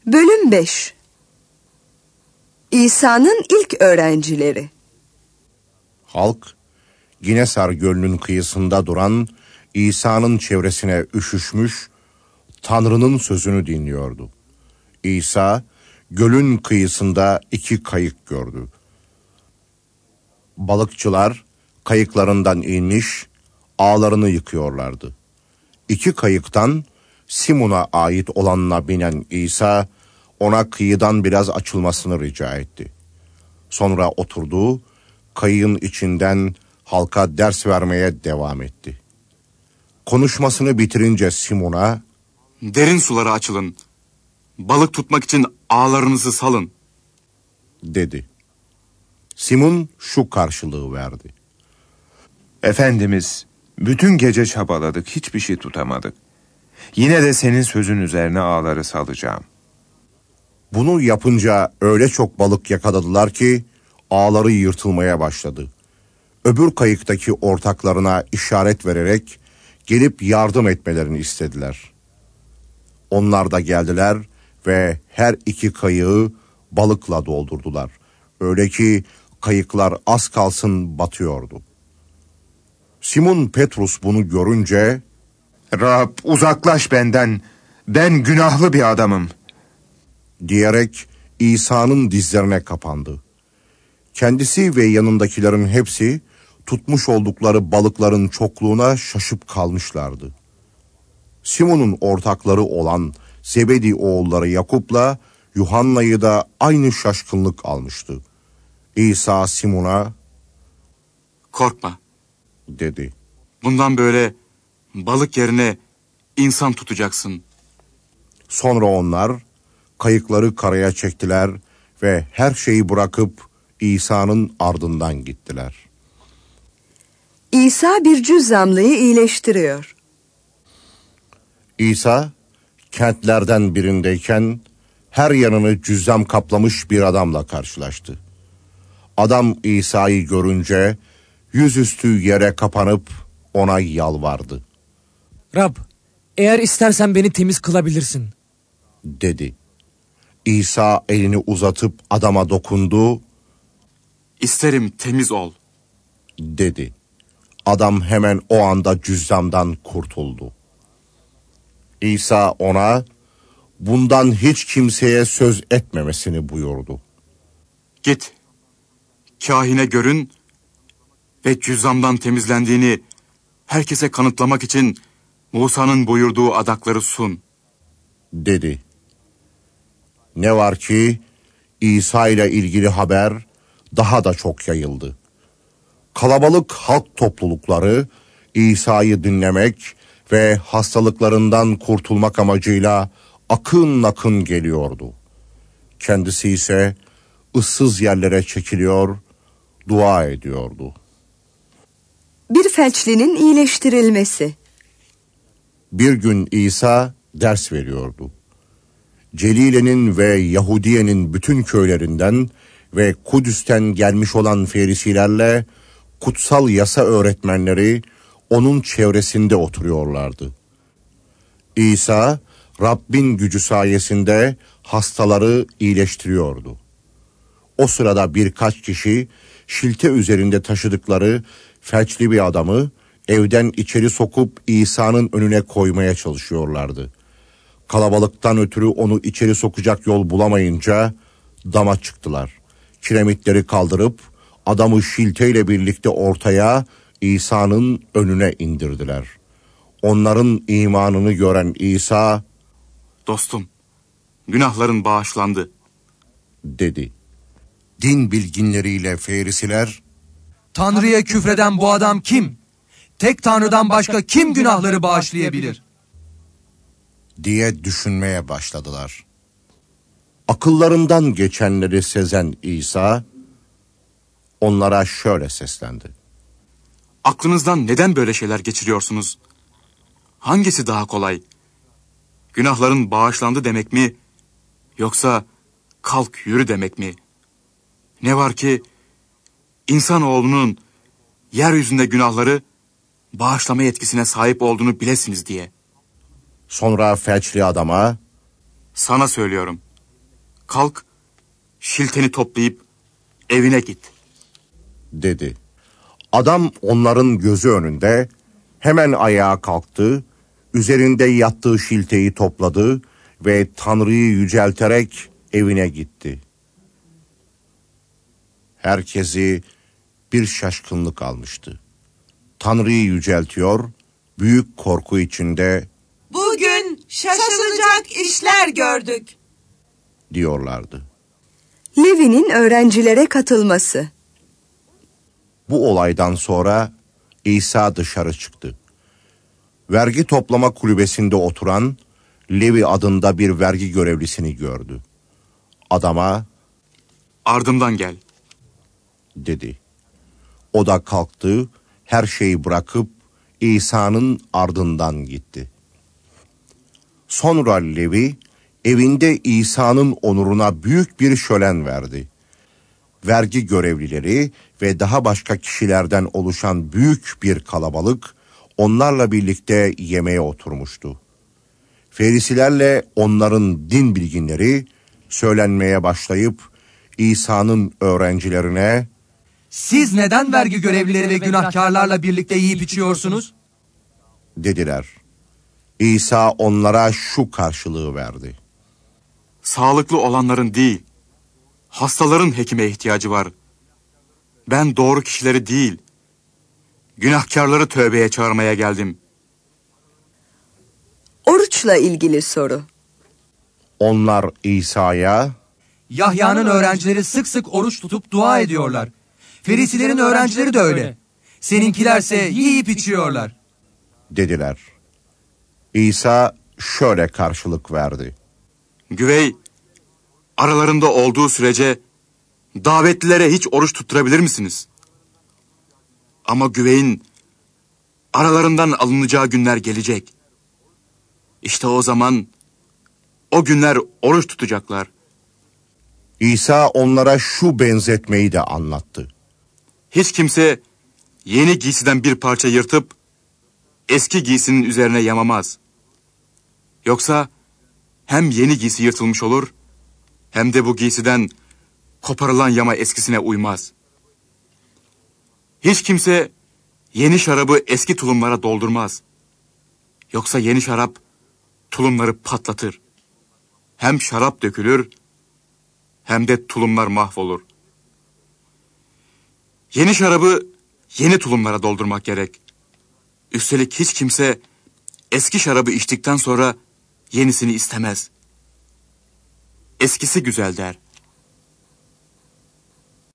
Bölüm 5. İsa'nın ilk öğrencileri. Halk, Ginesar Gölü'nün kıyısında duran İsa'nın çevresine üşüşmüş, Tanrı'nın sözünü dinliyordu. İsa, gölün kıyısında 2 kayık gördü. Balıkçılar kayıklarından inmiş, ağlarını yıkıyorlardı. 2 kayıktan Simon'a ait olanına binen İsa, ona kıyıdan biraz açılmasını rica etti. Sonra oturdu, kayığın içinden halka ders vermeye devam etti. Konuşmasını bitirince Simon'a, "Derin sulara açılın, balık tutmak için ağlarınızı salın," dedi. Simon şu karşılığı verdi: Efendimiz, bütün gece çabaladık, hiçbir şey tutamadık. Yine de senin sözün üzerine ağları salacağım. Bunu yapınca öyle çok balık yakaladılar ki ağları yırtılmaya başladı. Öbür kayıktaki ortaklarına işaret vererek gelip yardım etmelerini istediler. Onlar da geldiler ve her 2 kayığı balıkla doldurdular. Öyle ki kayıklar az kalsın batıyordu. Simon Petrus bunu görünce, Rab, uzaklaş benden, ben günahlı bir adamım, diyerek İsa'nın dizlerine kapandı. Kendisi ve yanındakilerin hepsi tutmuş oldukları balıkların çokluğuna şaşıp kalmışlardı. Simon'un ortakları olan Zebedi oğulları Yakup'la Yuhanna'yı da aynı şaşkınlık almıştı. İsa Simon'a, "Korkma, dedi. bundan böyle balık yerine insan tutacaksın." Sonra onlar kayıkları karaya çektiler ve her şeyi bırakıp İsa'nın ardından gittiler. İsa bir cüzzamlıyı iyileştiriyor. İsa kentlerden birindeyken her yanını cüzzam kaplamış bir adamla karşılaştı. Adam İsa'yı görünce yüzüstü yere kapanıp ona yalvardı. Rab, eğer istersen beni temiz kılabilirsin, dedi. İsa elini uzatıp adama dokundu, "İsterim, temiz ol," dedi. Adam hemen o anda cüzzamdan kurtuldu. İsa ona bundan hiç kimseye söz etmemesini buyurdu. "Git, kahine görün ve cüzzamdan temizlendiğini herkese kanıtlamak için Musa'nın buyurduğu adakları sun," dedi. Ne var ki İsa ile ilgili haber daha da çok yayıldı. Kalabalık halk toplulukları İsa'yı dinlemek ve hastalıklarından kurtulmak amacıyla akın akın geliyordu. Kendisi ise ıssız yerlere çekiliyor, dua ediyordu. Bir felçlinin iyileştirilmesi. Bir gün İsa ders veriyordu. Celile'nin ve Yahudiye'nin bütün köylerinden ve Kudüs'ten gelmiş olan Ferisilerle kutsal yasa öğretmenleri onun çevresinde oturuyorlardı. İsa, Rabbin gücü sayesinde hastaları iyileştiriyordu. O sırada birkaç kişi şilte üzerinde taşıdıkları felçli bir adamı evden içeri sokup İsa'nın önüne koymaya çalışıyorlardı. Kalabalıktan ötürü onu içeri sokacak yol bulamayınca dama çıktılar. Kiremitleri kaldırıp adamı şilteyle birlikte ortaya İsa'nın önüne indirdiler. Onların imanını gören İsa, "Dostum, günahların bağışlandı," dedi. Din bilginleriyle Ferisiler, "Tanrı'ya küfreden bu adam kim? Tek Tanrı'dan başka kim günahları bağışlayabilir?" diye düşünmeye başladılar. Akıllarından geçenleri sezen İsa onlara şöyle seslendi: "Aklınızdan neden böyle şeyler geçiriyorsunuz? Hangisi daha kolay? Günahların bağışlandı demek mi? Yoksa kalk yürü demek mi? Ne var ki insanoğlunun yeryüzünde günahları bağışlama yetkisine sahip olduğunu bilesiniz diye." Sonra felçli adama, "Sana söylüyorum, Kalk, şilteni toplayıp evine git. dedi. Adam onların gözü önünde hemen ayağa kalktı, üzerinde yattığı şilteyi topladı ve Tanrı'yı yücelterek evine gitti. Herkesi bir şaşkınlık almıştı. Tanrı'yı yüceltiyor, büyük korku içinde Bugün şaşılacak işler gördük diyorlardı. Levi'nin öğrencilere katılması. Bu olaydan sonra İsa dışarı çıktı. Vergi toplama kulübesinde oturan Levi adında bir vergi görevlisini gördü. Adama Ardımdan gel. dedi. O da kalktı, her şeyi bırakıp İsa'nın ardından gitti. Sonra Levi evinde İsa'nın onuruna büyük bir şölen verdi. Vergi görevlileri ve daha başka kişilerden oluşan büyük bir kalabalık onlarla birlikte yemeğe oturmuştu. Ferisilerle onların din bilginleri söylenmeye başlayıp İsa'nın öğrencilerine Siz neden vergi görevlileri ve günahkarlarla birlikte yiyip içiyorsunuz? dediler. İsa onlara şu karşılığı verdi. Sağlıklı olanların değil, hastaların hekime ihtiyacı var. Ben doğru kişileri değil, günahkarları tövbeye çağırmaya geldim. Oruçla ilgili soru. Onlar İsa'ya Yahya'nın öğrencileri sık sık oruç tutup dua ediyorlar. Ferisilerin öğrencileri de öyle. Seninkilerse yiyip içiyorlar. dediler. İsa şöyle karşılık verdi. Güvey, aralarında olduğu sürece davetlilere hiç oruç tutturabilir misiniz? Ama güveyin aralarından alınacağı günler gelecek. İşte o zaman o günler oruç tutacaklar. İsa onlara şu benzetmeyi de anlattı. Hiç kimse yeni giysiden bir parça yırtıp eski giysinin üzerine yamamaz. Yoksa hem yeni giysi yırtılmış olur, hem de bu giysiden koparılan yama eskisine uymaz. Hiç kimse yeni şarabı eski tulumlara doldurmaz. Yoksa yeni şarap tulumları patlatır. Hem şarap dökülür, hem de tulumlar mahvolur. Yeni şarabı yeni tulumlara doldurmak gerek. Üstelik hiç kimse eski şarabı içtikten sonra yenisini istemez. Eskisi güzel der.